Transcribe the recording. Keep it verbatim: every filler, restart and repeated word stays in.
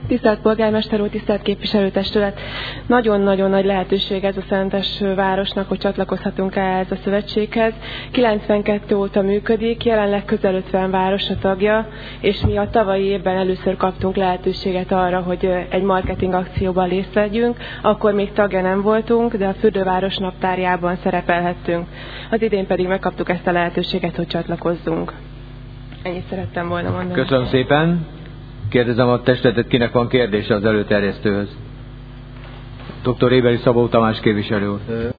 Tisztelt polgármester úr, tisztelt képviselőtestület! Nagyon-nagyon nagy lehetőség ez a Szentes városnak, hogy csatlakozhatunk ehhez a szövetséghez. kilencvenkettő óta működik, jelenleg közel ötven város a tagja, és mi a tavalyi évben először kaptunk lehetőséget arra, hogy egy marketing akcióban részt vegyünk. Akkor még tagja nem voltunk, de a Fürdőváros naptárjában szerepelhettünk. Az idén pedig megkaptuk ezt a lehetőséget, hogy csatlakozzunk. Ennyit szerettem volna mondani. Köszönöm szépen. Kérdezem a testületet, kinek van kérdése az előterjesztőhöz. doktor Éberi Szabó Tamás képviselő úr.